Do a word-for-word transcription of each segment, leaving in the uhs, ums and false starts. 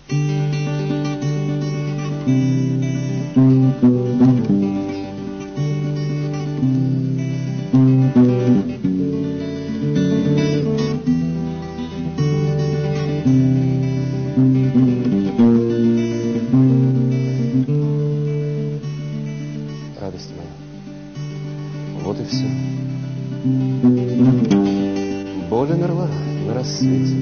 Радость моя, вот и все. Боль умерла на рассвете.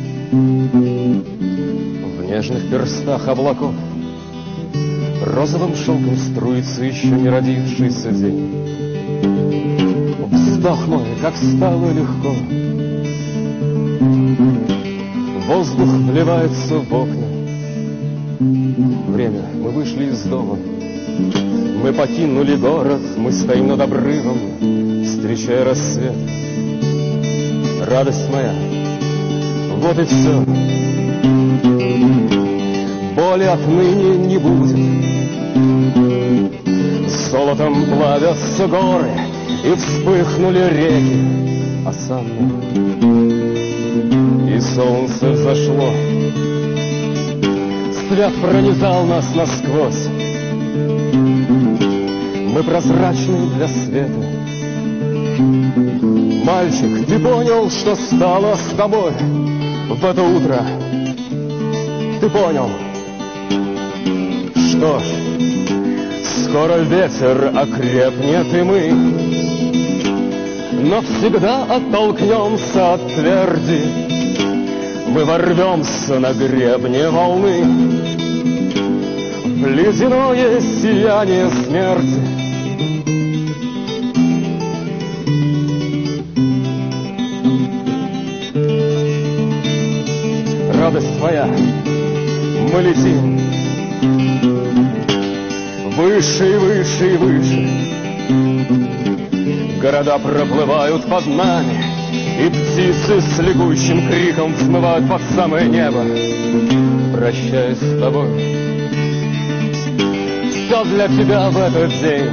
В нежных перстах облаков розовым шелком струится еще не родившийся день. Вздох мой, как стало легко. Воздух вливается в окна. Время, мы вышли из дома. Мы покинули город, мы стоим над обрывом, встречая рассвет. Радость моя, вот и все. Боли отныне не будет. Золотом плавятся горы, и вспыхнули реки, а сам и солнце взошло. Свет пронизал нас насквозь. Мы прозрачны для света. Мальчик, ты понял, что стало с тобой в это утро? Ты понял? Что ж, скоро ветер окрепнет, и мы навсегда оттолкнемся от тверди. Мы ворвемся на гребне волны в ледяное сияние смерти. Радость твоя, мы летим выше и выше и выше. Города проплывают под нами, и птицы с лягущим криком взмывают под самое небо. Прощаюсь с тобой, все для тебя в этот день.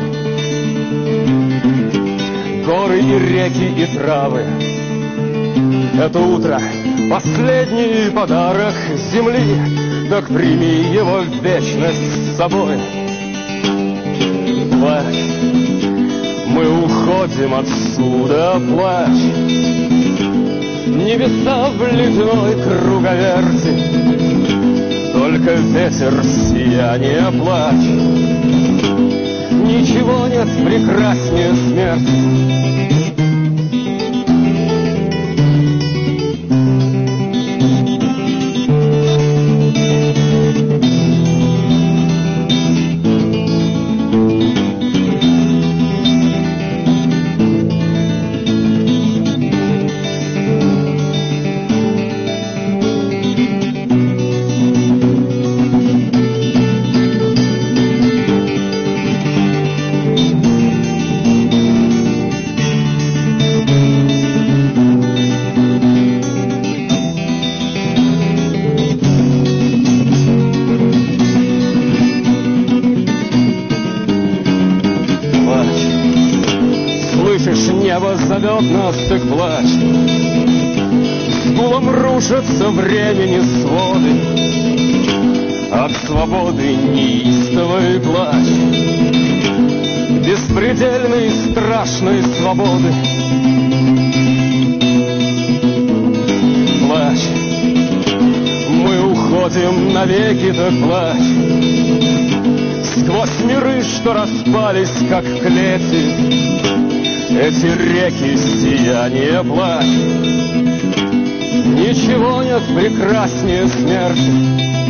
Горы и реки и травы. Это утро — последний подарок земли, так прими его в вечность с собой. Плачь, мы уходим отсюда, плачь. Небеса в ледяной круговерти, только ветер сияние, плачь. Ничего нет прекраснее смерти. Небо зовет нас, так плачь. С гулом рушатся времени своды, от свободы неистовый плач, беспредельной страшной свободы. Плачь, мы уходим навеки, так плачь. Сквозь миры, что распались, как клети, эти реки сияние, плачь. Ничего нет прекраснее смерти.